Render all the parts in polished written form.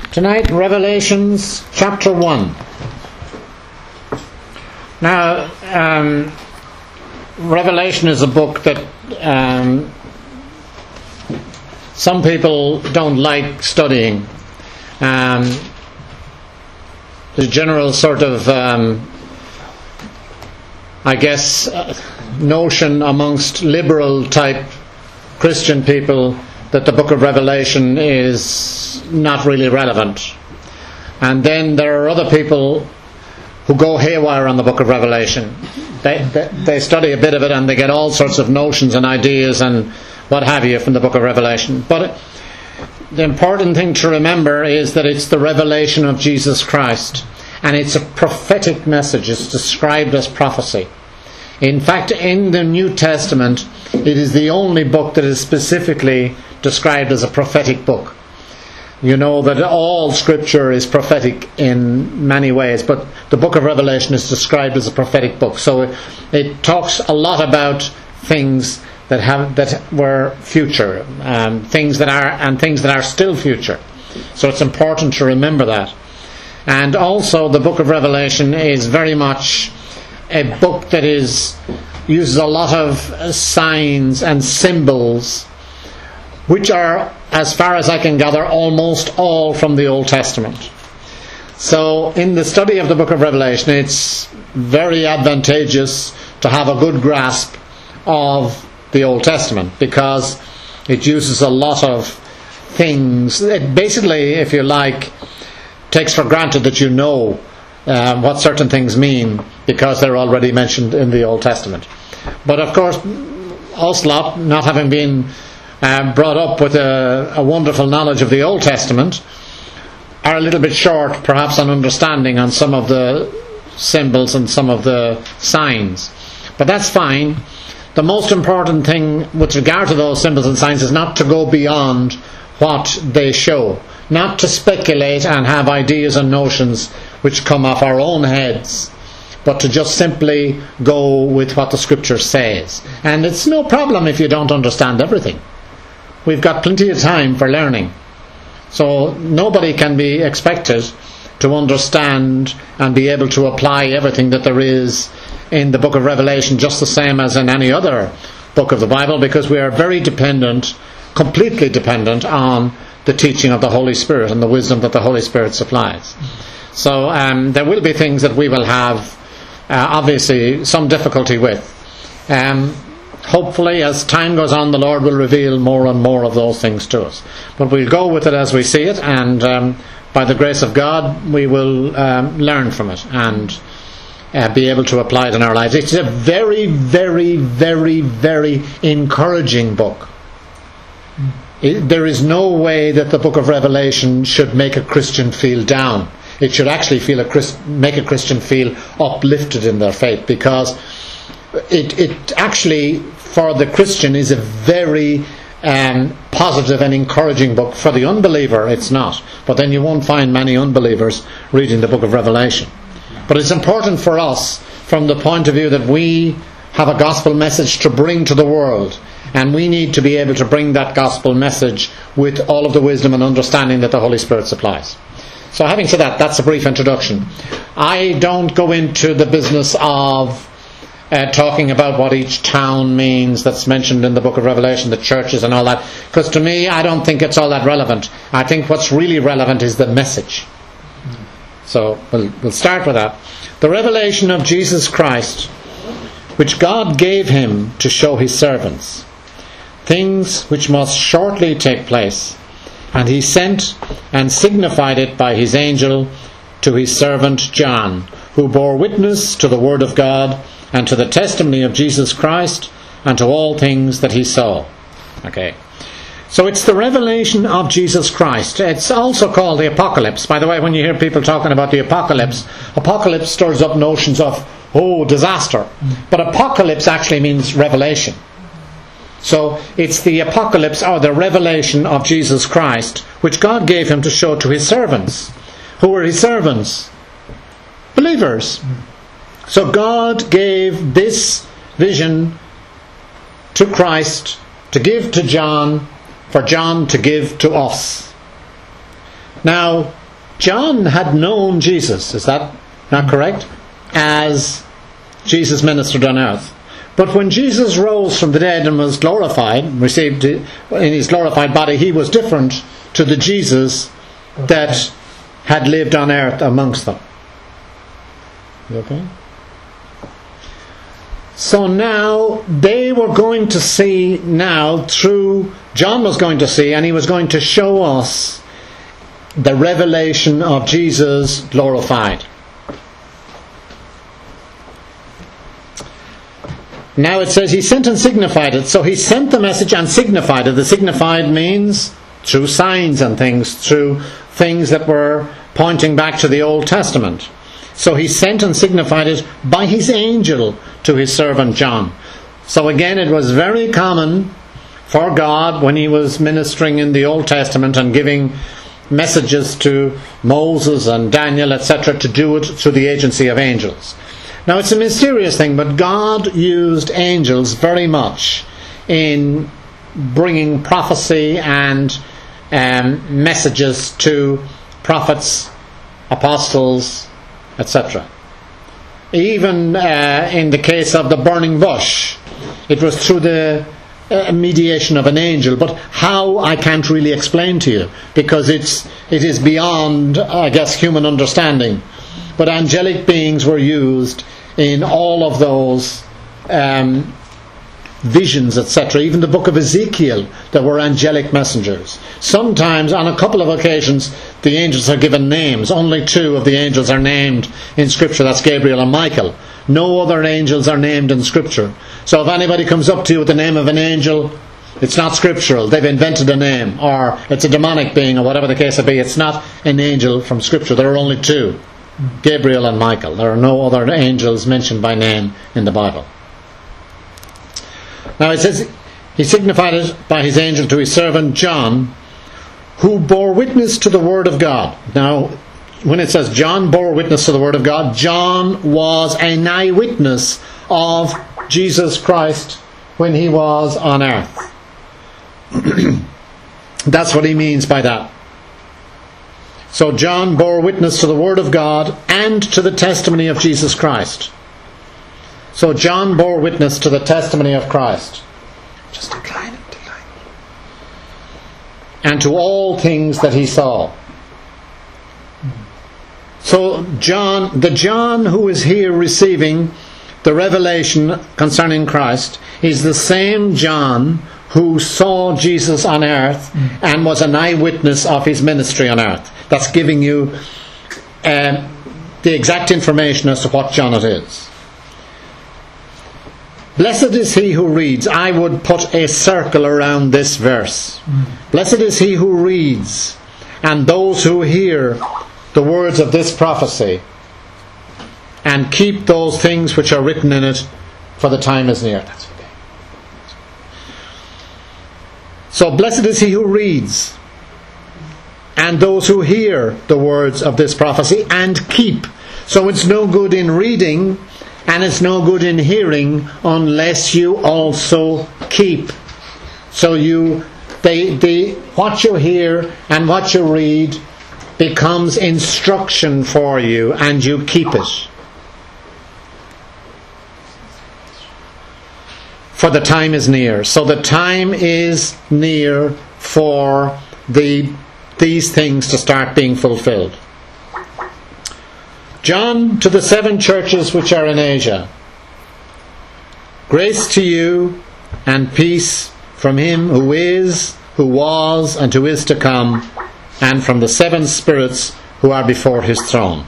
Tonight, Revelations chapter 1. Now, Revelation is a book that some people don't like studying. The general sort of, notion amongst liberal type Christian people that the book of Revelation is not really relevant. And then there are other people who go haywire on the book of Revelation. They study a bit of it and they get all sorts of notions and ideas and what have you from the book of Revelation. But the important thing to remember is that it's the revelation of Jesus Christ. And it's a prophetic message. It's described as prophecy. In fact, in the New Testament, it is the only book that is specifically described as a prophetic book. You know that all Scripture is prophetic in many ways, but the book of Revelation is described as a prophetic book. So it talks a lot about things that were future, things that are still future. So it's important to remember that. And also, the book of Revelation is very much a book that uses a lot of signs and symbols, which are, as far as I can gather, almost all from the Old Testament. So in the study of the book of Revelation, it's very advantageous to have a good grasp of the Old Testament, because it uses a lot of things. It basically, if you like, takes for granted that you know what certain things mean because they're already mentioned in the Old Testament. But of course, us lot, not having been brought up with a wonderful knowledge of the Old Testament, are a little bit short perhaps on understanding on some of the symbols and some of the signs. But that's fine. The most important thing with regard to those symbols and signs is not to go beyond what they show, not to speculate and have ideas and notions which come off our own heads, but to just simply go with what the Scripture says. And it's no problem if you don't understand everything. We've got plenty of time for learning. So nobody can be expected to understand and be able to apply everything that there is in the book of Revelation just the same as in any other book of the Bible, because we are very dependent, completely dependent on the teaching of the Holy Spirit and the wisdom that the Holy Spirit supplies. So there will be things that we will have obviously some difficulty with. Hopefully, as time goes on, the Lord will reveal more and more of those things to us. But we'll go with it as we see it, and by the grace of God, we will learn from it and be able to apply it in our lives. It's a very, very, very, very encouraging book. There is no way that the book of Revelation should make a Christian feel down. It should actually make a Christian feel uplifted in their faith, because it actually, for the Christian, is a very positive and encouraging book. For the unbeliever, it's not. But then you won't find many unbelievers reading the book of Revelation. But it's important for us from the point of view that we have a gospel message to bring to the world. And we need to be able to bring that gospel message with all of the wisdom and understanding that the Holy Spirit supplies. So having said that, that's a brief introduction. I don't go into the business of talking about what each town means that's mentioned in the book of Revelation, the churches and all that, because to me, I don't think it's all that relevant. I think what's really relevant is the message. So we'll start with that. The revelation of Jesus Christ, which God gave him to show his servants, things which must shortly take place, and he sent and signified it by his angel to his servant John, who bore witness to the word of God and to the testimony of Jesus Christ and to all things that he saw. Okay. So it's the revelation of Jesus Christ. It's also called the Apocalypse. By the way, when you hear people talking about the Apocalypse stirs up notions of, disaster. But Apocalypse actually means revelation. So it's the Apocalypse, or the revelation of Jesus Christ, which God gave him to show to his servants. Who were his servants? Believers. So God gave this vision to Christ, to give to John, for John to give to us. Now, John had known Jesus, is that not correct? As Jesus ministered on earth. But when Jesus rose from the dead and was glorified, received in his glorified body, he was different to the Jesus that had lived on earth amongst them. You okay? So now they were going to see now through, John was going to see, and he was going to show us the revelation of Jesus glorified. Now it says he sent and signified it. So he sent the message and signified it. The signified means through signs and things, through things that were pointing back to the Old Testament. So he sent and signified it by his angel to his servant John. So again, it was very common for God when he was ministering in the Old Testament and giving messages to Moses and Daniel, etc., to do it through the agency of angels. Now it's a mysterious thing, but God used angels very much in bringing prophecy and messages to prophets, apostles, etc. Even in the case of the burning bush, it was through the mediation of an angel. But how, I can't really explain to you, because it is beyond, I guess, human understanding. But angelic beings were used in all of those visions, etc. Even the book of Ezekiel, there were angelic messengers. Sometimes, on a couple of occasions, the angels are given names. Only 2 of the angels are named in Scripture. That's Gabriel and Michael. No other angels are named in Scripture. So if anybody comes up to you with the name of an angel, it's not scriptural. They've invented a name, or it's a demonic being, or whatever the case may be. It's not an angel from Scripture. There are only 2, Gabriel and Michael. There are no other angels mentioned by name in the Bible. Now it says, he signified it by his angel to his servant John, who bore witness to the word of God. Now, when it says John bore witness to the word of God, John was an eyewitness of Jesus Christ when he was on earth. That's what he means by that. So John bore witness to the word of God and to the testimony of Jesus Christ. So John bore witness to the testimony of Christ. Just decline it. And to all things that he saw. So the John who is here receiving the revelation concerning Christ is the same John who saw Jesus on earth and was an eyewitness of his ministry on earth. That's giving you the exact information as to what John it is. Blessed is he who reads. I would put a circle around this verse. Blessed is he who reads, and those who hear the words of this prophecy, and keep those things which are written in it, for the time is near. That's okay. So blessed is he who reads, and those who hear the words of this prophecy, and keep. So it's no good in reading, and it's no good in hearing unless you also keep. So what you hear and what you read becomes instruction for you, and you keep it. For the time is near. So the time is near for these things to start being fulfilled. John, to the 7 churches which are in Asia. Grace to you and peace from him who is, who was, and who is to come, and from the 7 spirits who are before his throne.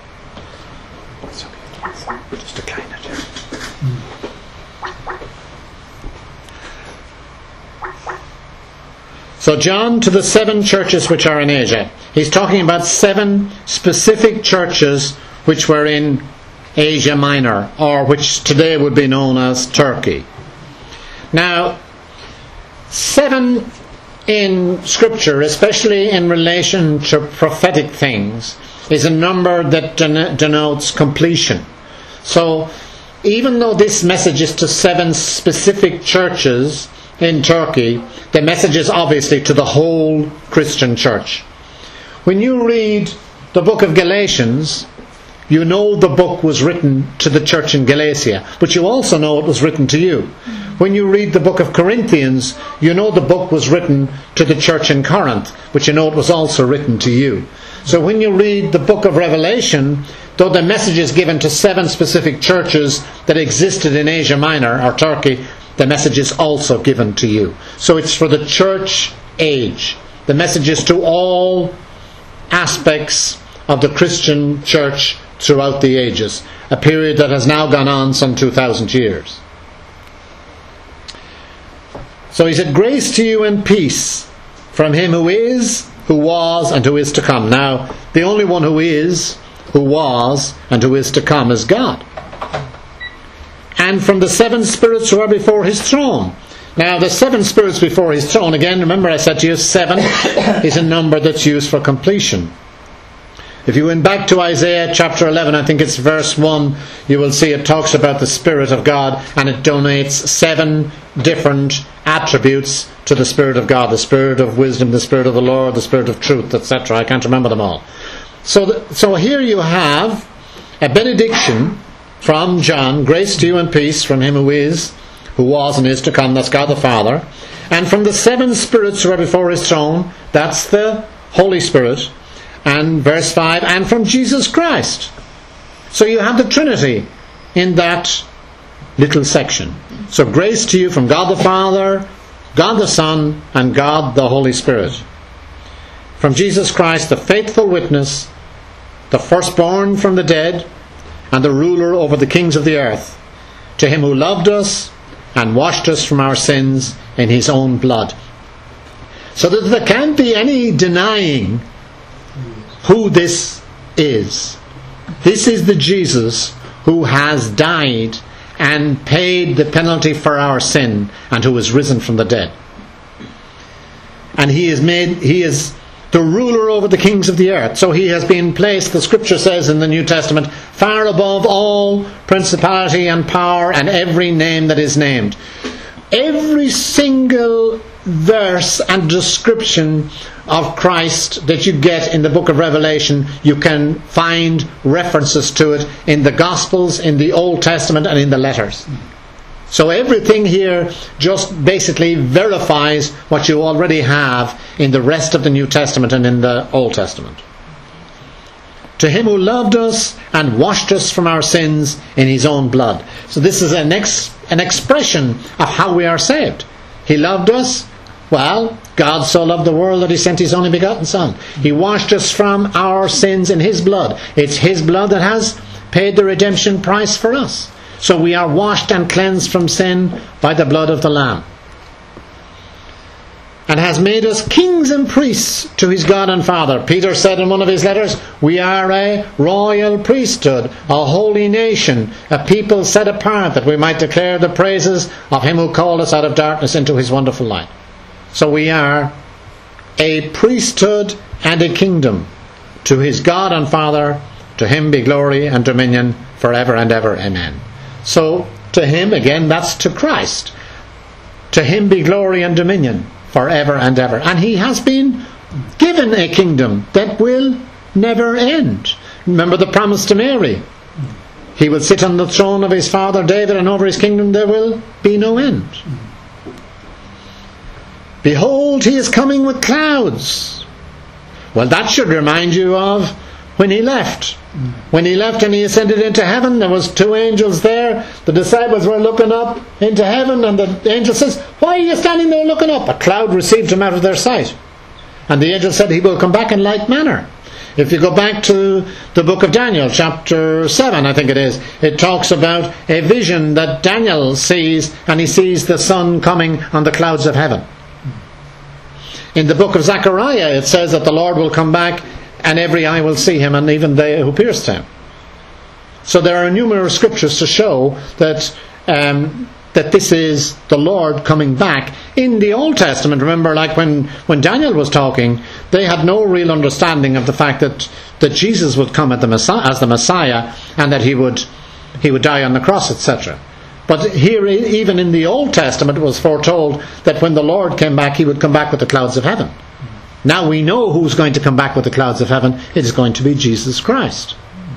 Just decline it. So John, to the 7 churches which are in Asia. He's talking about 7 specific churches which were in Asia Minor, or which today would be known as Turkey. Now, 7 in Scripture, especially in relation to prophetic things, is a number that denotes completion. So, even though this message is to 7 specific churches in Turkey, the message is obviously to the whole Christian church. When you read the book of Galatians, you know the book was written to the church in Galatia, but you also know it was written to you. When you read the book of Corinthians, you know the book was written to the church in Corinth, but you know it was also written to you. So when you read the book of Revelation, though the message is given to 7 specific churches that existed in Asia Minor or Turkey, the message is also given to you. So it's for the church age. The message is to all aspects of the Christian church throughout the ages, a period that has now gone on some 2,000 years. So he said, grace to you and peace from him who is, who was, and who is to come. Now, the only one who is, who was, and who is to come is God. And from the 7 spirits who are before his throne. Now, the 7 spirits before his throne, again, remember I said to you, 7 is a number that's used for completion. If you went back to Isaiah chapter 11, I think it's verse 1, you will see it talks about the Spirit of God, and it donates 7 different attributes to the Spirit of God. The Spirit of wisdom, the Spirit of the Lord, the Spirit of truth, etc. I can't remember them all. So here you have a benediction from John, grace to you and peace from him who is, who was, and is to come, that's God the Father. And from the 7 spirits who are before his throne, that's the Holy Spirit. And verse 5, and from Jesus Christ. So you have the Trinity in that little section. So grace to you from God the Father, God the Son, and God the Holy Spirit. From Jesus Christ, the faithful witness, the firstborn from the dead, and the ruler over the kings of the earth, to him who loved us and washed us from our sins in his own blood. So that there can't be any denying who this is. This is the Jesus who has died and paid the penalty for our sin, and who is risen from the dead. And he is the ruler over the kings of the earth. So he has been placed, the scripture says in the New Testament, far above all principality and power and every name that is named. Every single verse and description of Christ that you get in the book of Revelation, you can find references to it in the Gospels, in the Old Testament, and in the letters. So everything here just basically verifies what you already have in the rest of the New Testament and in the Old Testament. To him who loved us and washed us from our sins in his own blood. So this is an expression of how we are saved. He loved us. Well, God so loved the world that he sent his only begotten Son. He washed us from our sins in his blood. It's his blood that has paid the redemption price for us. So we are washed and cleansed from sin by the blood of the Lamb. And has made us kings and priests to his God and Father. Peter said in one of his letters, we are a royal priesthood, a holy nation, a people set apart, that we might declare the praises of him who called us out of darkness into his wonderful light. So we are a priesthood and a kingdom to his God and Father. To him be glory and dominion forever and ever. Amen. So to him, again, that's to Christ. To him be glory and dominion forever and ever. And he has been given a kingdom that will never end. Remember the promise to Mary. He will sit on the throne of his father David, and over his kingdom there will be no end. Behold, he is coming with clouds. Well, that should remind you of when he left. When he left and he ascended into heaven, there was 2 angels there. The disciples were looking up into heaven, and the angel says, why are you standing there looking up? A cloud received him out of their sight. And the angel said, he will come back in like manner. If you go back to the book of Daniel, chapter 7, I think it is, it talks about a vision that Daniel sees, and he sees the sun coming on the clouds of heaven. In the book of Zechariah, it says that the Lord will come back and every eye will see him, and even they who pierced him. So there are numerous scriptures to show that that this is the Lord coming back. In the Old Testament, remember, like when Daniel was talking, they had no real understanding of the fact that Jesus would come as the Messiah, and that he would die on the cross, etc. But here, even in the Old Testament, it was foretold that when the Lord came back, he would come back with the clouds of heaven. Now we know who's going to come back with the clouds of heaven. It is going to be Jesus Christ.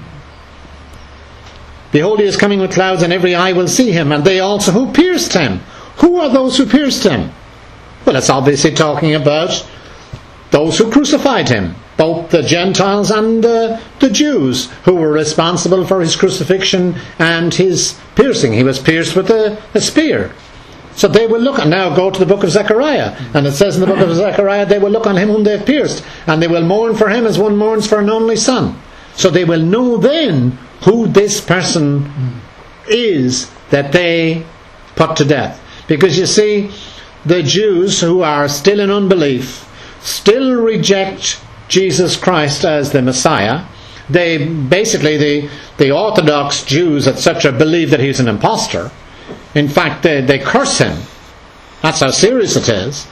Behold, he is coming with clouds, and every eye will see him, and they also who pierced him. Who are those who pierced him? Well, it's obviously talking about those who crucified him, both the Gentiles and the Jews, who were responsible for his crucifixion and his piercing. He was pierced with a spear. So they will look, and now go to the book of Zechariah, and it says in the book of Zechariah, they will look on him whom they have pierced, and they will mourn for him as one mourns for an only son. So they will know then who this person is that they put to death. Because you see, the Jews who are still in unbelief still reject Jesus Christ as the Messiah. They basically, the Orthodox Jews, etc., believe that he's an impostor. In fact, they curse him. That's how serious it is.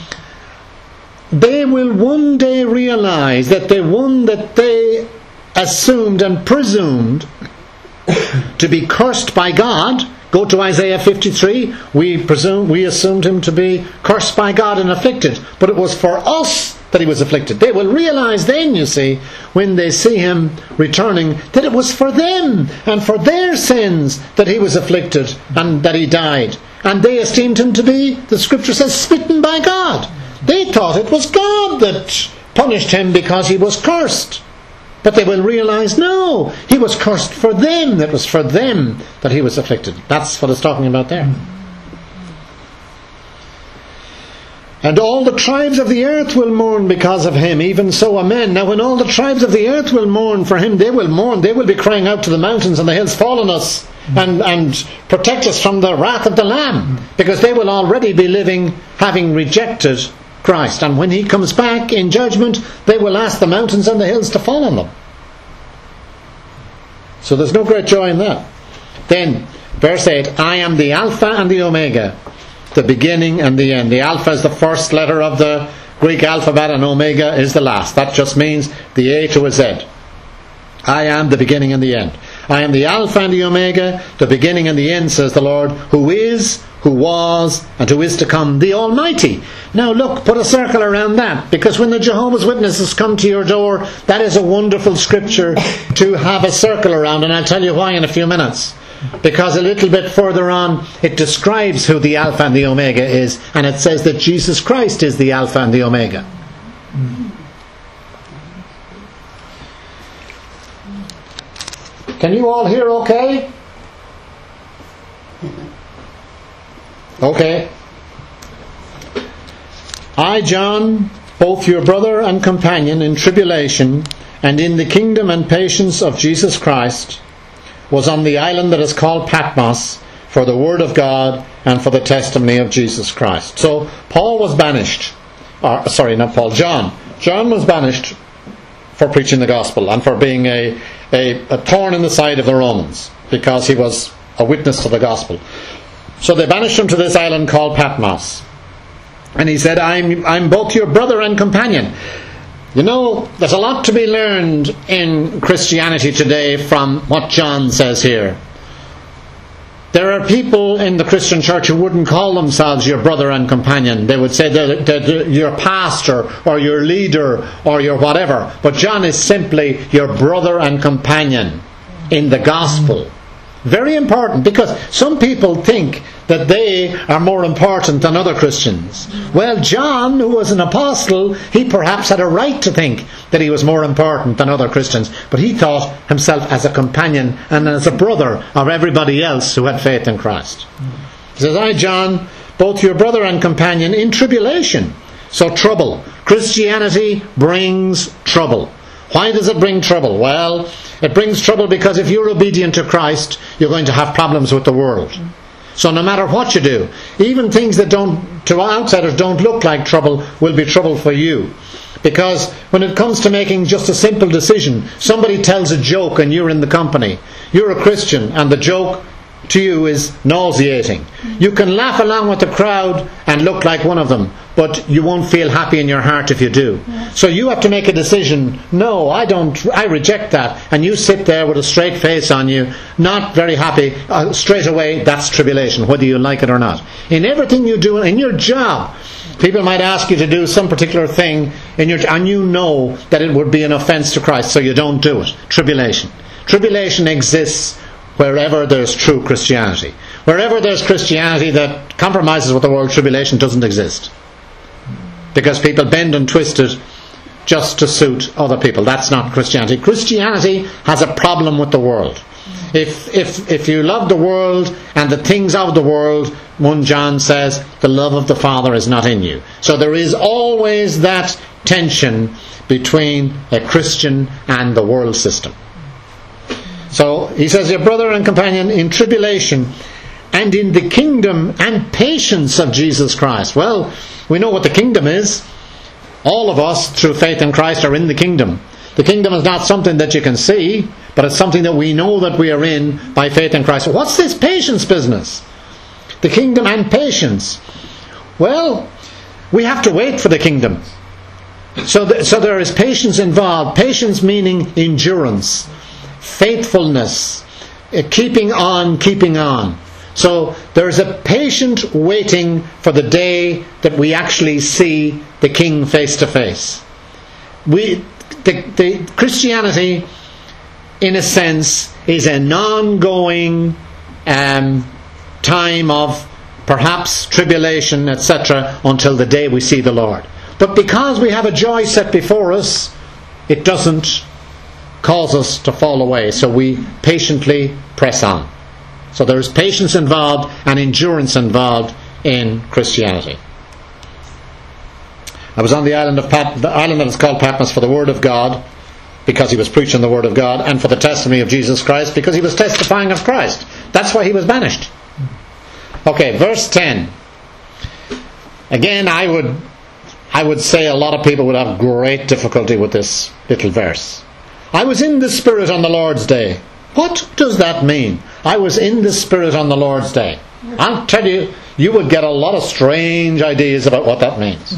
They will one day realize that the one that they assumed and presumed to be cursed by God, go to Isaiah 53, we assumed him to be cursed by God and afflicted, but it was for us that he was afflicted. They will realize then, you see, when they see him returning, that it was for them and for their sins that he was afflicted and that he died. And they esteemed him to be, the scripture says, smitten by God. They thought it was God that punished him because he was cursed. But they will realize, no, he was cursed for them. It was for them that he was afflicted. That's what it's talking about there. And all the tribes of the earth will mourn because of him, even so amen. Now when all the tribes of the earth will mourn for him, they will mourn. They will be crying out to the mountains and the hills, fall on us and protect us from the wrath of the Lamb. Because they will already be living, having rejected Christ. And when he comes back in judgment, they will ask the mountains and the hills to fall on them. So there's no great joy in that. Then, verse 8, I am the Alpha and the Omega, the beginning and the end. The Alpha is the first letter of the Greek alphabet, and Omega is the last. That just means the A to a Z. I am the beginning and the end. I am the Alpha and the Omega, the beginning and the end, says the Lord, who is, who was, and who is to come, the Almighty. Now look, put a circle around that, because when the Jehovah's Witnesses come to your door, that is a wonderful scripture to have a circle around, and I'll tell you why in a few minutes. Because a little bit further on, it describes who the Alpha and the Omega is, and it says that Jesus Christ is the Alpha and the Omega. Can you all hear okay? Okay. I, John, both your brother and companion in tribulation and in the kingdom and patience of Jesus Christ, was on the island that is called Patmos for the word of God and for the testimony of Jesus Christ. So Paul was banished. John. John was banished for preaching the gospel and for being a thorn in the side of the Romans, because he was a witness to the gospel. So they banished him to this island called Patmos. And he said, I'm both your brother and companion. You know, there's a lot to be learned in Christianity today from what John says here. There are people in the Christian church who wouldn't call themselves your brother and companion. They would say that your pastor or your leader or your whatever. But John is simply your brother and companion in the gospel. Very important, because some people think that they are more important than other Christians. Well, John, who was an apostle, he perhaps had a right to think that he was more important than other Christians, but he thought himself as a companion and as a brother of everybody else who had faith in Christ. He says, I, John, both your brother and companion in tribulation. So trouble. Christianity brings trouble. Why does it bring trouble? Well, it brings trouble because if you're obedient to Christ, you're going to have problems with the world. So no matter what you do, even things that to outsiders don't look like trouble will be trouble for you. Because when it comes to making just a simple decision, somebody tells a joke and you're in the company. You're a Christian and the joke to you is nauseating. You can laugh along with the crowd and look like one of them, but you won't feel happy in your heart if you do. So you have to make a decision. No, I reject that. And you sit there with a straight face on you, not very happy. Straight away, that's tribulation, whether you like it or not. In everything you do, in your job, people might ask you to do some particular thing, and you know that it would be an offence to Christ, so you don't do it. Tribulation. Tribulation exists wherever there's true Christianity. Wherever there's Christianity that compromises with the world, tribulation doesn't exist. Because people bend and twist it just to suit other people. That's not Christianity. Christianity has a problem with the world. If you love the world and the things of the world, 1 John says, the love of the Father is not in you. So there is always that tension between a Christian and the world system. So he says, your brother and companion in tribulation and in the kingdom and patience of Jesus Christ. Well, we know what the kingdom is. All of us, through faith in Christ, are in the kingdom. The kingdom is not something that you can see, but it's something that we know that we are in by faith in Christ. What's this patience business? The kingdom and patience. Well, we have to wait for the kingdom. So there is patience involved. Patience meaning endurance, faithfulness, keeping on. So there's a patient waiting for the day that we actually see the King face to face. The Christianity, in a sense, is an ongoing time of perhaps tribulation, etc., until the day we see the Lord. But because we have a joy set before us, it doesn't cause us to fall away. So we patiently press on. So there is patience involved and endurance involved in Christianity. I was on the island that is called Patmos for the Word of God, because he was preaching the Word of God, and for the testimony of Jesus Christ, because he was testifying of Christ. That's why he was banished. Okay, verse 10. Again, I would say a lot of people would have great difficulty with this little verse. I was in the Spirit on the Lord's day. What does that mean? I was in the Spirit on the Lord's day. I'll tell you, you would get a lot of strange ideas about what that means.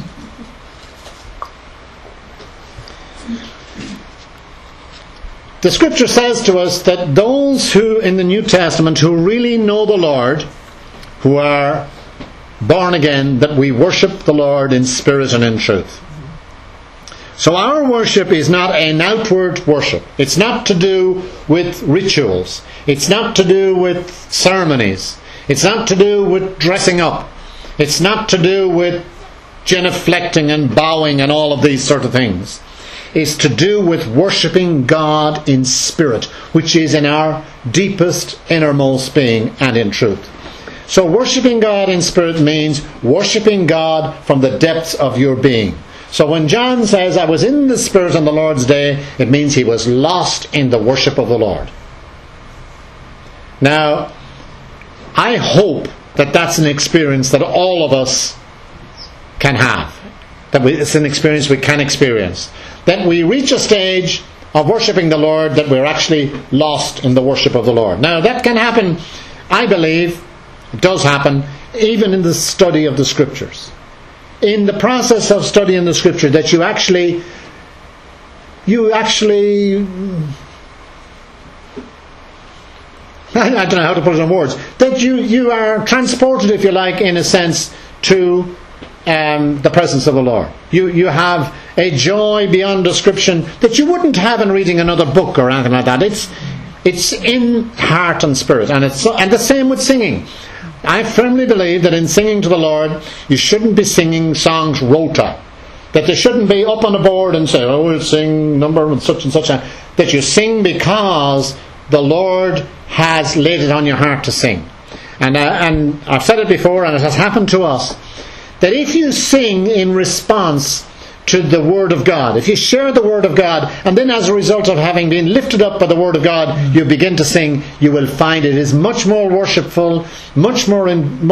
The Scripture says to us that those who in the New Testament who really know the Lord, who are born again, that we worship the Lord in spirit and in truth. So our worship is not an outward worship. It's not to do with rituals. It's not to do with ceremonies. It's not to do with dressing up. It's not to do with genuflecting and bowing and all of these sort of things. It's to do with worshipping God in spirit, which is in our deepest, innermost being and in truth. So worshipping God in spirit means worshipping God from the depths of your being. So when John says, I was in the Spirit on the Lord's day, it means he was lost in the worship of the Lord. Now, I hope that that's an experience that all of us can have. It's an experience we can experience. That we reach a stage of worshipping the Lord that we're actually lost in the worship of the Lord. Now, that can happen, I believe, it does happen, even in the study of the Scriptures. In the process of studying the Scripture, that you actually I don't know how to put it in words, that you are transported, if you like, in a sense, to the presence of the Lord. You have a joy beyond description that you wouldn't have in reading another book or anything like that. It's in heart and spirit, and the same with singing. I firmly believe that in singing to the Lord, you shouldn't be singing songs rota. That they shouldn't be up on a board and say, oh, we'll sing number and such. That you sing because the Lord has laid it on your heart to sing. And I've said it before, and it has happened to us, that if you sing in response to the Word of God, if you share the Word of God, and then as a result of having been lifted up by the Word of God, you begin to sing, you will find it is much more worshipful, much more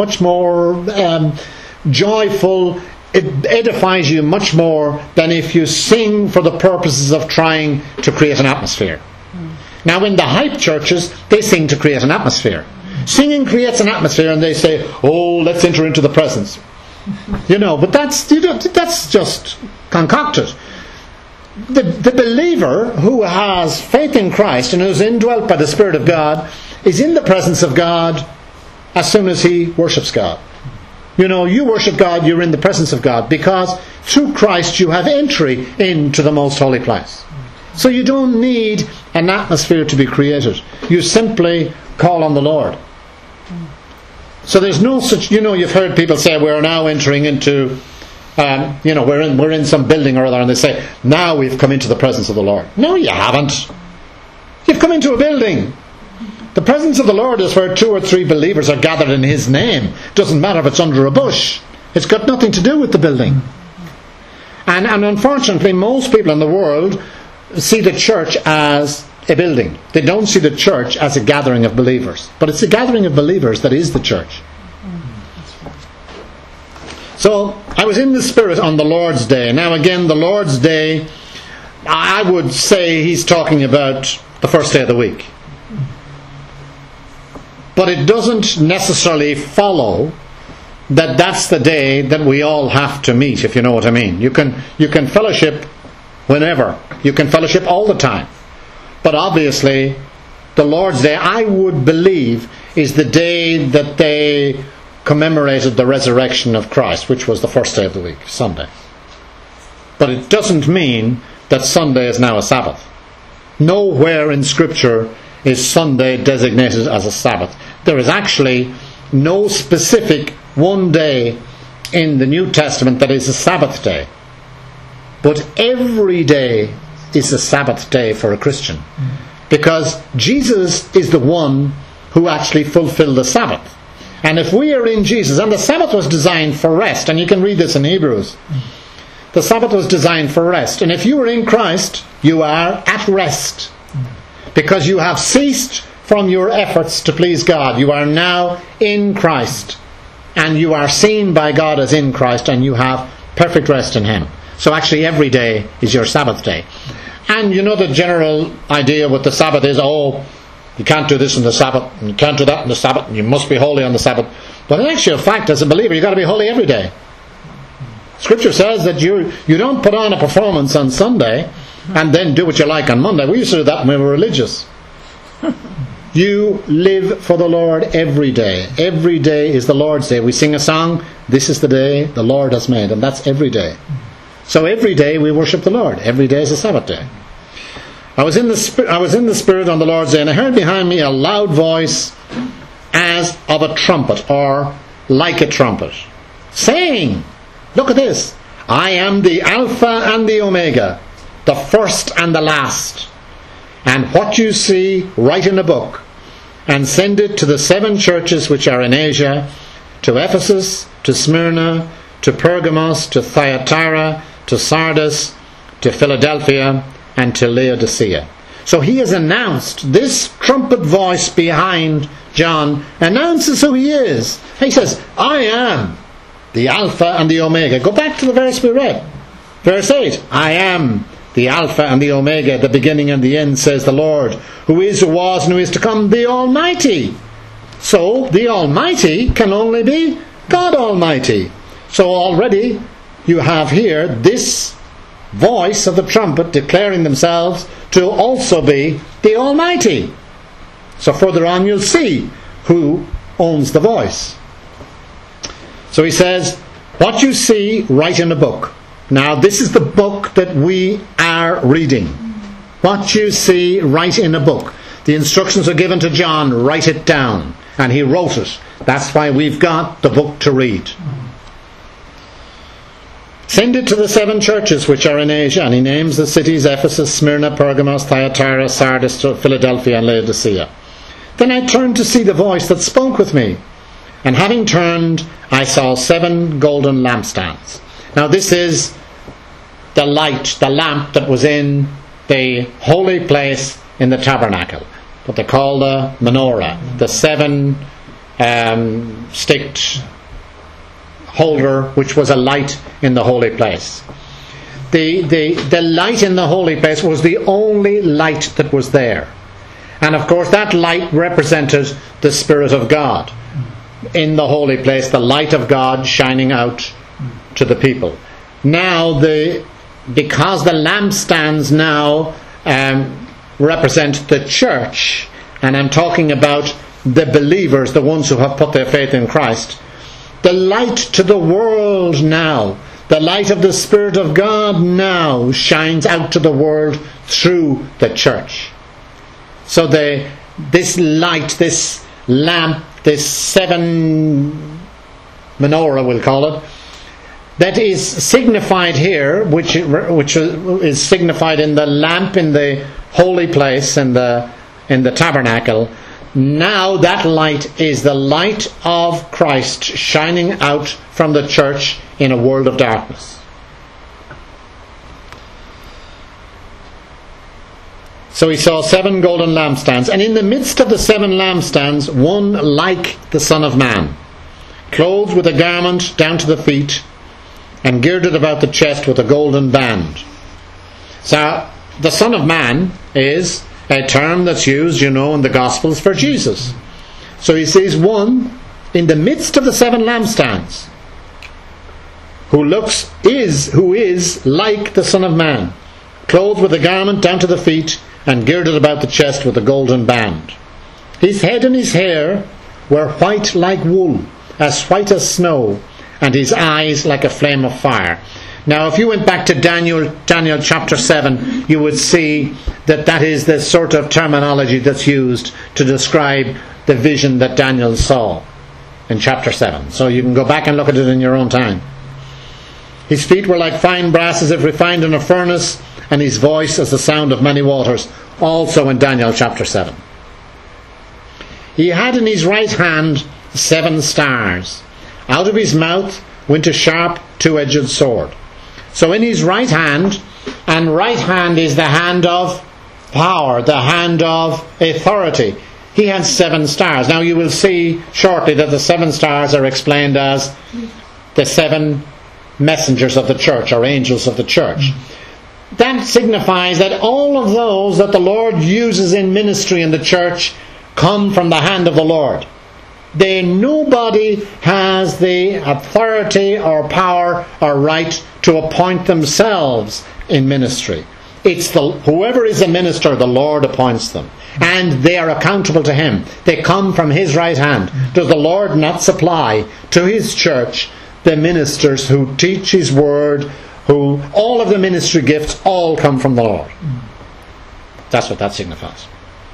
joyful. It edifies you much more than if you sing for the purposes of trying to create an atmosphere. Now in the hype churches, they sing to create an atmosphere. Singing creates an atmosphere, and they say, "Oh, let's enter into the presence." But that's just concocted. The believer who has faith in Christ and who's indwelt by the Spirit of God is in the presence of God as soon as he worships God. You worship God, you're in the presence of God, because through Christ you have entry into the most holy place. So you don't need an atmosphere to be created. You simply call on the Lord. So there's no such, you've heard people say we're now entering into, we're in some building or other, and they say, now we've come into the presence of the Lord. No, you haven't. You've come into a building. The presence of the Lord is where 2 or 3 believers are gathered in His name. Doesn't matter if it's under a bush. It's got nothing to do with the building. And unfortunately, most people in the world see the church as a building. They don't see the church as a gathering of believers. But it's a gathering of believers that is the church. So, I was in the Spirit on the Lord's Day. Now again, the Lord's Day, I would say He's talking about the first day of the week. But it doesn't necessarily follow that that's the day that we all have to meet, if you know what I mean. You can fellowship whenever. You can fellowship all the time. But obviously, the Lord's Day, I would believe, is the day that they commemorated the resurrection of Christ, which was the first day of the week, Sunday. But it doesn't mean that Sunday is now a Sabbath. Nowhere in Scripture is Sunday designated as a Sabbath. There is actually no specific one day in the New Testament that is a Sabbath day. But every day is a Sabbath day for a Christian. Because Jesus is the one who actually fulfilled the Sabbath. And if we are in Jesus, and the Sabbath was designed for rest, and you can read this in Hebrews. The Sabbath was designed for rest. And if you are in Christ, you are at rest. Because you have ceased from your efforts to please God. You are now in Christ. And you are seen by God as in Christ, and you have perfect rest in Him. So actually every day is your Sabbath day. And the general idea with the Sabbath is, you can't do this on the Sabbath, and you can't do that on the Sabbath, and you must be holy on the Sabbath. But in actual fact, as a believer, you've got to be holy every day. Scripture says that you don't put on a performance on Sunday and then do what you like on Monday. We used to do that when we were religious. You live for the Lord every day. Every day is the Lord's Day. We sing a song, this is the day the Lord has made, and that's every day. So every day we worship the Lord. Every day is a Sabbath day. I was in the Spirit on the Lord's Day, and I heard behind me a loud voice as of a trumpet, or like a trumpet, saying, look at this, I am the Alpha and the Omega, the first and the last. And what you see, write in a book, and send it to the 7 churches which are in Asia, to Ephesus, to Smyrna, to Pergamos, to Thyatira, to Sardis, to Philadelphia, and to Laodicea. So he has announced, this trumpet voice behind John announces who he is. He says, I am the Alpha and the Omega. Go back to the verse we read. Verse 8, I am the Alpha and the Omega, the beginning and the end, says the Lord, who is, who was, and who is to come, the Almighty. So, the Almighty can only be God Almighty. So already you have here this voice of the trumpet declaring themselves to also be the Almighty. So further on you'll see who owns the voice. So he says, what you see, write in a book. Now this is the book that we are reading. What you see, write in a book. The instructions are given to John, write it down. And he wrote it. That's why we've got the book to read. Send it to the 7 churches which are in Asia. And he names the cities: Ephesus, Smyrna, Pergamos, Thyatira, Sardis, Philadelphia, and Laodicea. Then I turned to see the voice that spoke with me. And having turned, I saw 7 golden lampstands. Now this is the light, the lamp that was in the holy place in the tabernacle, what they call the menorah, the 7 sticked holder, which was a light in the holy place. The light in the holy place was the only light that was there. And of course that light represented the Spirit of God in the holy place, the light of God shining out to the people. Now, because the lampstands now represent the church, and I'm talking about the believers, the ones who have put their faith in Christ, the light to the world now, the light of the Spirit of God now shines out to the world through the church. So this light, this lamp, this seven menorah, we'll call it, that is signified here, which is signified in the lamp in the holy place, in the tabernacle. Now that light is the light of Christ shining out from the church in a world of darkness. So he saw 7 golden lampstands, and in the midst of the 7 lampstands, one like the Son of Man, clothed with a garment down to the feet, and girded about the chest with a golden band. So the Son of Man is a term that's used, in the Gospels for Jesus. So he sees one in the midst of the 7 lampstands, who is like the Son of Man, clothed with a garment down to the feet, and girded about the chest with a golden band. His head and his hair were white like wool, as white as snow, and his eyes like a flame of fire. Now, if you went back to Daniel chapter 7, you would see that is the sort of terminology that's used to describe the vision that Daniel saw in chapter 7. So you can go back and look at it in your own time. His feet were like fine brass as if refined in a furnace, and his voice as the sound of many waters, also in Daniel chapter 7. He had in his right hand 7 stars. Out of his mouth went a sharp 2-edged sword. So in his right hand, and right hand is the hand of power, the hand of authority, he had 7 stars. Now you will see shortly that the 7 stars are explained as the 7 messengers of the church, or angels of the church. That signifies that all of those that the Lord uses in ministry in the church come from the hand of the Lord. Nobody has the authority or power or right to appoint themselves in ministry. It's whoever is a minister, the Lord appoints them, and they are accountable to Him. They come from His right hand. Does the Lord not supply to His church the ministers who teach His word, who all of the ministry gifts all come from the Lord? That's what that signifies.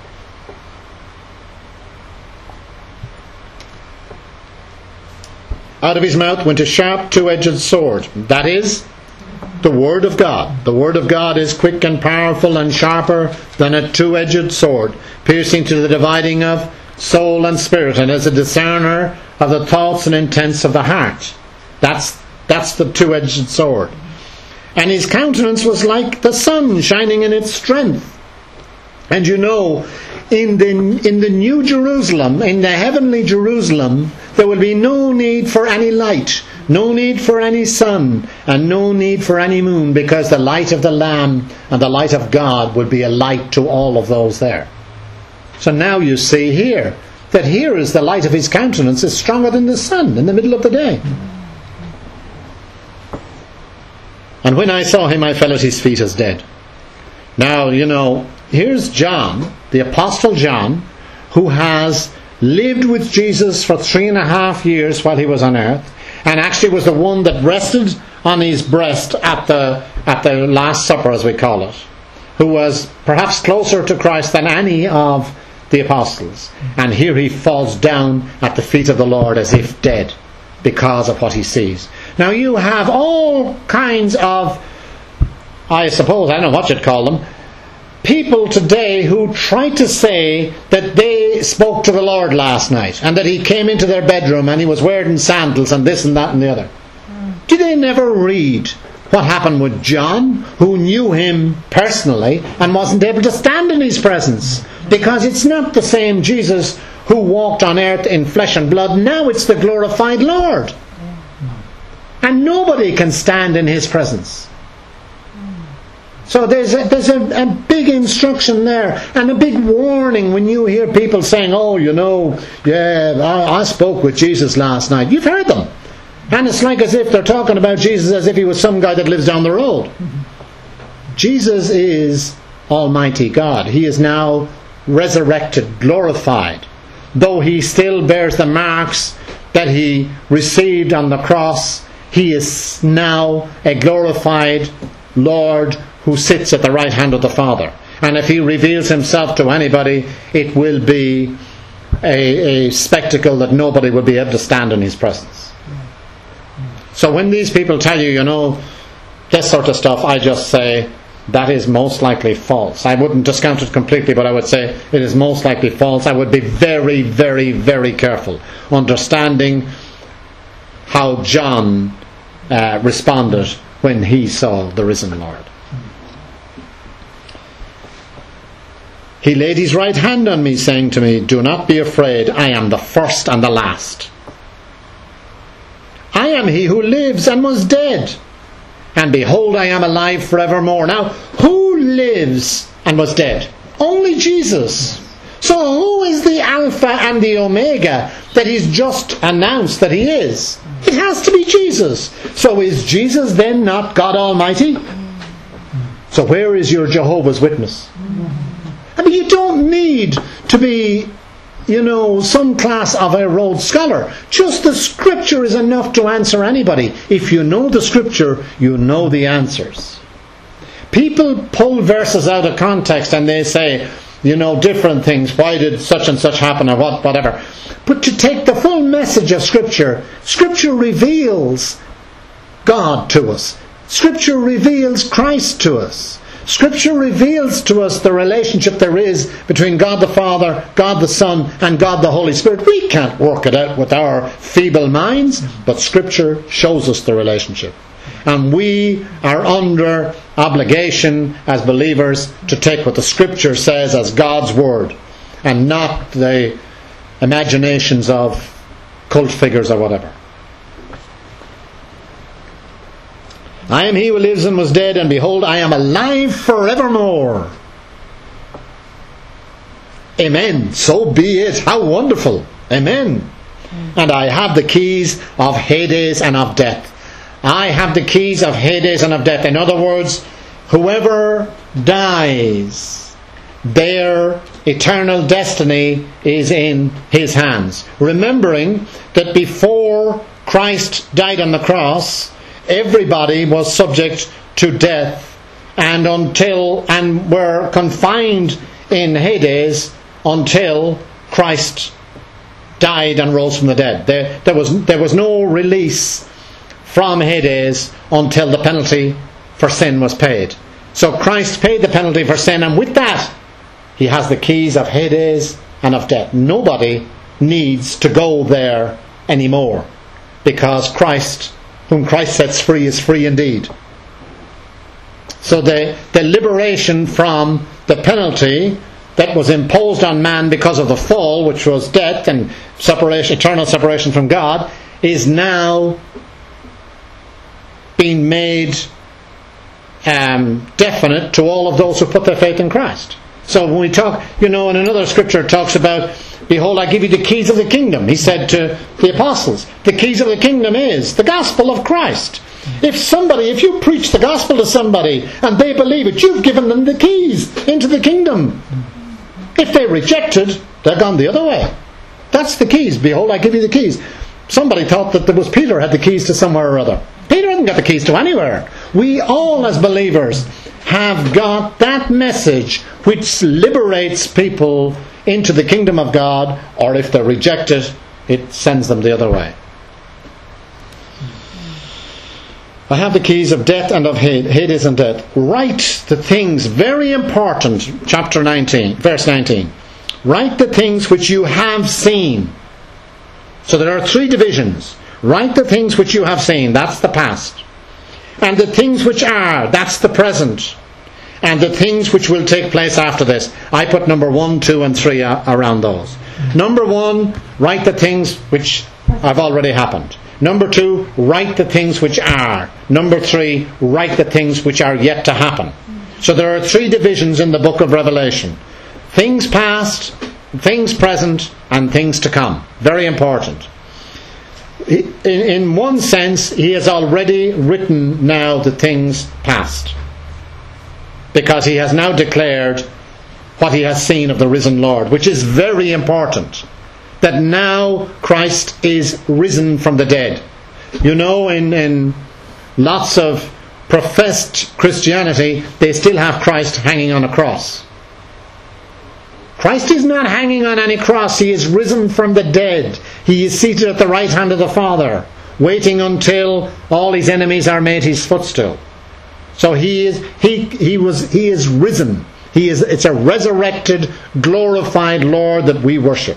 Out of his mouth went a sharp 2-edged sword. That is the Word of God. The Word of God is quick and powerful and sharper than a 2-edged sword, piercing to the dividing of soul and spirit, and is a discerner of the thoughts and intents of the heart. That's the 2-edged sword. And his countenance was like the sun shining in its strength. And in the New Jerusalem, in the heavenly Jerusalem, there will be no need for any light, no need for any sun, and no need for any moon, because the light of the Lamb and the light of God would be a light to all of those there. So now you see here, that here is the light of his countenance is stronger than the sun in the middle of the day. And when I saw him, I fell at his feet as dead. Now, here's John, the Apostle John, who has lived with Jesus for 3.5 years while he was on earth, and actually was the one that rested on his breast at the Last Supper, as we call it, who was perhaps closer to Christ than any of the apostles. And here he falls down at the feet of the Lord as if dead because of what he sees. Now you have all kinds of, I don't know what you'd call them, people today who try to say that they spoke to the Lord last night and that he came into their bedroom and he was wearing sandals and this and that and the other. Did they never read what happened with John, who knew him personally and wasn't able to stand in his presence? Because it's not the same Jesus who walked on earth in flesh and blood. Now it's the glorified Lord. And nobody can stand in his presence. So there's a big instruction there, and a big warning when you hear people saying, oh, I spoke with Jesus last night. You've heard them. And it's like as if they're talking about Jesus as if he was some guy that lives down the road. Jesus is Almighty God. He is now resurrected, glorified. Though he still bears the marks that he received on the cross, he is now a glorified Lord who sits at the right hand of the Father. And if he reveals himself to anybody, it will be a spectacle that nobody will be able to stand in his presence. So when these people tell you, this sort of stuff, I just say, that is most likely false. I wouldn't discount it completely, but I would say it is most likely false. I would be very, very, very careful understanding how John responded when he saw the risen Lord. He laid his right hand on me, saying to me, do not be afraid, I am the first and the last. I am he who lives and was dead, and behold, I am alive forevermore. Now, who lives and was dead? Only Jesus. So who is the Alpha and the Omega that he's just announced that he is? It has to be Jesus. So is Jesus then not God Almighty? So where is your Jehovah's Witness? I mean, you don't need to be, some class of a Rhodes Scholar. Just the Scripture is enough to answer anybody. If you know the Scripture, you know the answers. People pull verses out of context and they say, different things. Why did such and such happen or whatever. But to take the full message of Scripture, Scripture reveals God to us. Scripture reveals Christ to us. Scripture reveals to us the relationship there is between God the Father, God the Son, and God the Holy Spirit. We can't work it out with our feeble minds, but Scripture shows us the relationship. And we are under obligation as believers to take what the Scripture says as God's Word, and not the imaginations of cult figures or whatever. I am he who lives and was dead, and behold, I am alive forevermore. Amen. So be it. How wonderful. Amen. And I have the keys of Hades and of death. I have the keys of Hades and of death. In other words, whoever dies, their eternal destiny is in his hands. Remembering that before Christ died on the cross, everybody was subject to death and were confined in Hades until Christ died and rose from the dead. There was no release from Hades until the penalty for sin was paid. So Christ paid the penalty for sin, and with that he has the keys of Hades and of death. Nobody needs to go there anymore, because Christ, whom Christ sets free, is free indeed. So the liberation from the penalty that was imposed on man because of the fall, which was death and eternal separation from God, is now being made definite to all of those who put their faith in Christ. So when we talk, in another scripture it talks about, behold, I give you the keys of the kingdom. He said to the apostles, the keys of the kingdom is the gospel of Christ. If you preach the gospel to somebody and they believe it, you've given them the keys into the kingdom. If they reject it, they're gone the other way. That's the keys. Behold, I give you the keys. Somebody thought that there was Peter had the keys to somewhere or other. Peter hasn't got the keys to anywhere. We all as believers have got that message which liberates people into the kingdom of God, or if they reject it, it sends them the other way. I have the keys of death and of Hades and death. Write the things, very important, chapter 19, verse 19. Write the things which you have seen. So there are three divisions. Write the things which you have seen, that's the past. And the things which are, that's the present. And the things which will take place after this. I put number 1, 2 and 3 around those. Number 1, write the things which have already happened. Number 2, write the things which are. Number 3, write the things which are yet to happen. So there are three divisions in the book of Revelation. Things past, things present, and things to come. Very important. In one sense, he has already written now the things past, because he has now declared what he has seen of the risen Lord, which is very important, that now Christ is risen from the dead. You know, in lots of professed Christianity, they still have Christ hanging on a cross. Christ is not hanging on any cross. He is risen from the dead. He is seated at the right hand of the Father, waiting until all his enemies are made his footstool. So he is risen. It's a resurrected, glorified Lord that we worship.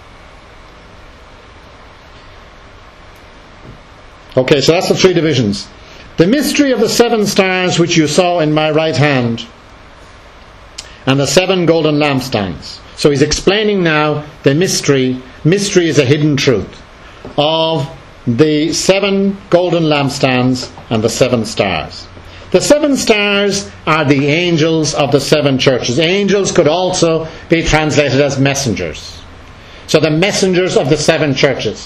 Okay, so that's the three divisions. The mystery of the 7 stars which you saw in my right hand, and the 7 golden lampstands. So he's explaining now the mystery. Mystery is a hidden truth of the 7 golden lampstands and the 7 stars. The 7 stars are the angels of the 7 churches. Angels could also be translated as messengers. So the messengers of the 7 churches.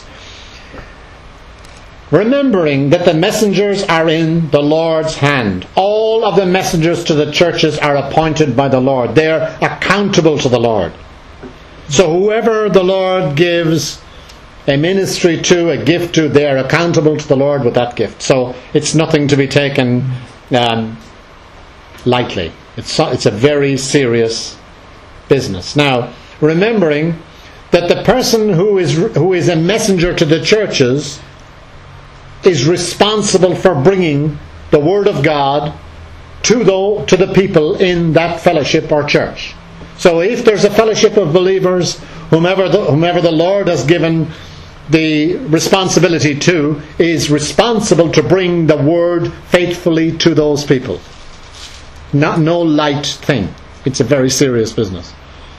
Remembering that the messengers are in the Lord's hand. All of the messengers to the churches are appointed by the Lord. They are accountable to the Lord. So whoever the Lord gives a ministry to, a gift to, they are accountable to the Lord with that gift. So it's nothing to be taken lightly. It's a very serious business. Now, remembering that the person who is a messenger to the churches is responsible for bringing the Word of God to the people in that fellowship or church. So if there's a fellowship of believers, whomever the Lord has given the responsibility to, is responsible to bring the Word faithfully to those people. No light thing. It's a very serious business.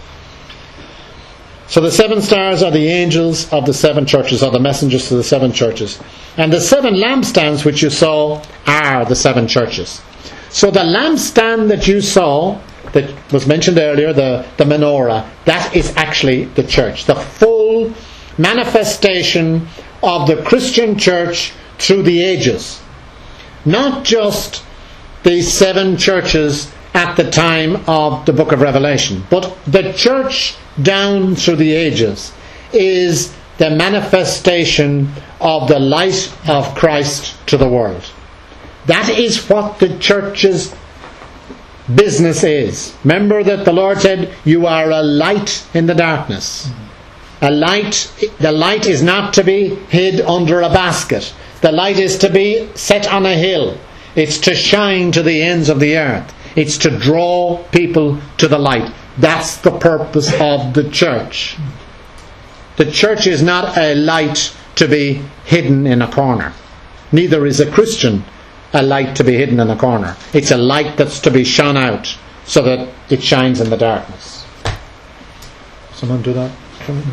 So the 7 stars are the angels of the 7 churches, or the messengers to the 7 churches. And the 7 lampstands which you saw are the 7 churches. So the lampstand that you saw, that was mentioned earlier, the menorah, that is actually the church. The full manifestation of the Christian church through the ages. Not just the 7 churches at the time of the book of Revelation, but the church down through the ages is the manifestation of the light of Christ to the world. That is what the church's business is. Remember that the Lord said, you are a light in the darkness. The light is not to be hid under a basket. The light is to be set on a hill. It's to shine to the ends of the earth. It's to draw people to the light. That's the purpose of the church. The church is not a light to be hidden in a corner. Neither is a Christian a light to be hidden in a corner. It's a light that's to be shone out so that it shines in the darkness. Someone do that for me?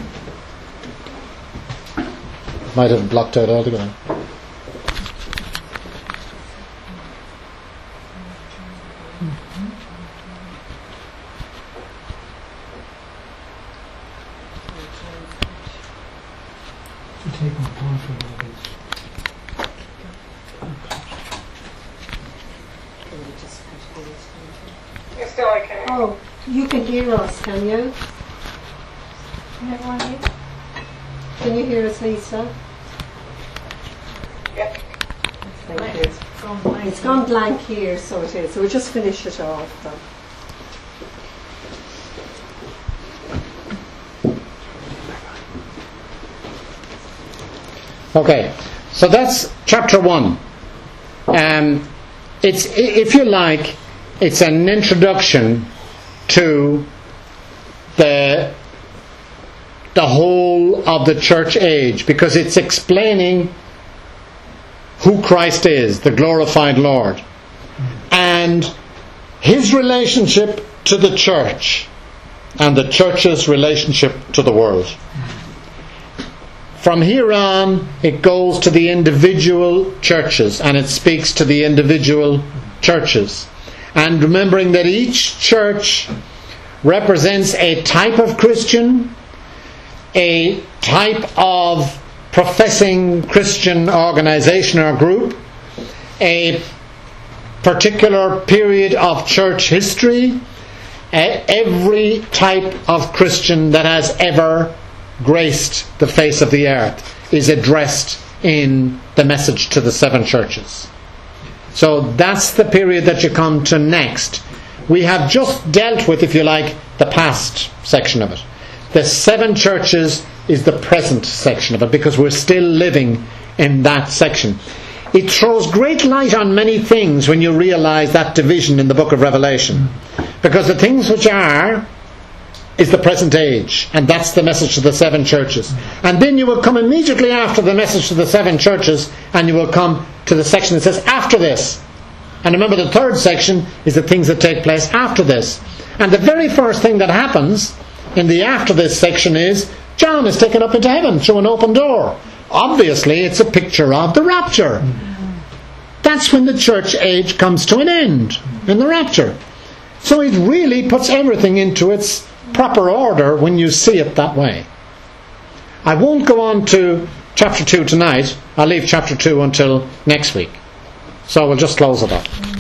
Might have blocked out altogether. Oh, you can hear us, can you? Can you hear us, Lisa? Yep. Thank you. It's gone blank here, so it is. So we'll just finish it off then. Okay, so that's chapter 1. It's, if you like, it's an introduction to the whole of the church age, because it's explaining who Christ is, the glorified Lord, and his relationship to the church and the church's relationship to the world. From here on, it goes to the individual churches and it speaks to the individual churches. and remembering that each church represents a type of Christian, a type of professing Christian organisation or group, a particular period of church history, every type of Christian that has ever graced the face of the earth is addressed in the message to the 7 churches. So that's the period that you come to next. We have just dealt with, if you like, the past section of it. The 7 churches is the present section of it, because we're still living in that section. It throws great light on many things when you realise that division in the book of Revelation. Because the things which are is the present age, and that's the message to the 7 churches. And then you will come immediately after the message to the 7 churches, and you will come to the section that says after this. And remember, the 3rd section is the things that take place after this. And the very first thing that happens in the after this section is John is taken up into heaven through an open door. Obviously, it's a picture of the rapture. That's when the church age comes to an end, in the rapture. So it really puts everything into its proper order when you see it that way. I won't go on to chapter 2 tonight. I'll leave chapter 2 until next week. So we'll just close it up.